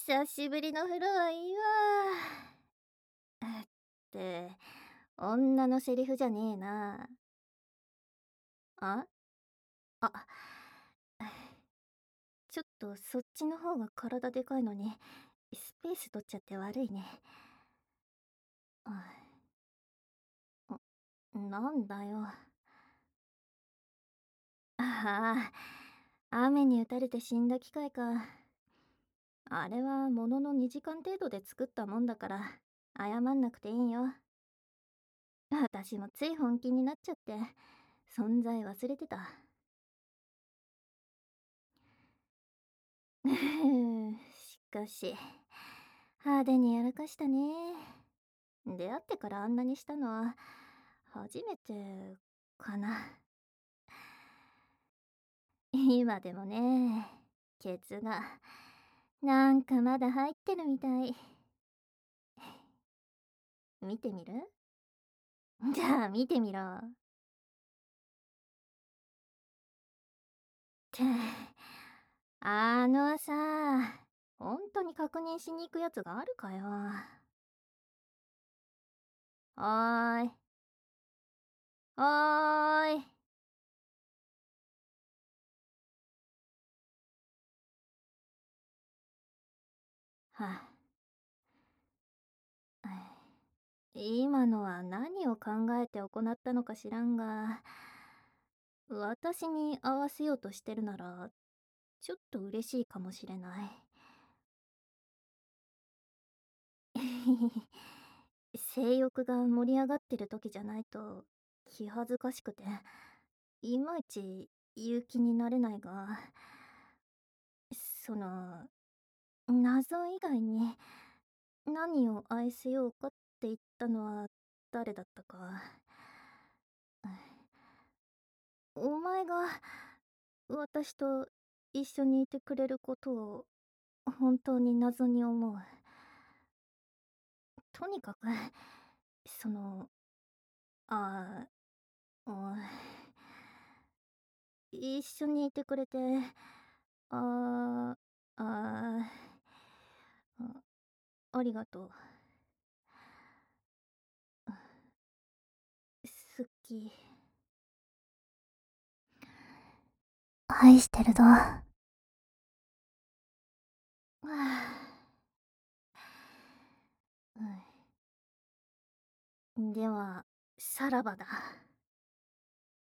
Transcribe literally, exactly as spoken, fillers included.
久しぶりの風呂はいいわ。えって、女のセリフじゃねえな。ああ、ちょっとそっちの方が体でかいのに、スペース取っちゃって悪いね。あ、なんだよ。ああ、雨に打たれて死んだ機械か。あれはもののにじかん程度で作ったもんだから、謝んなくていいよ。私もつい本気になっちゃって、存在忘れてた。しかし、派手にやらかしたね。出会ってからあんなにしたのは、初めてかな。今でもね、ケツが、なんかまだ入ってるみたい。見てみる？じゃあ見てみろ。って、あのさ、本当に確認しに行くやつがあるかよ。おーい。おーい。はあ、今のは何を考えて行ったのか知らんが、私に合わせようとしてるなら、ちょっと嬉しいかもしれない。性欲が盛り上がってる時じゃないと気恥ずかしくて、いまいち勇気になれないが、その、謎以外に何を愛せようかって言ったのは誰だったか。お前が私と一緒にいてくれることを本当に謎に思う。とにかく、その、ああ、お一緒にいてくれて、ああ、ああ、ありがとう。好き。愛してるぞ。はあ、うん、では、さらばだ。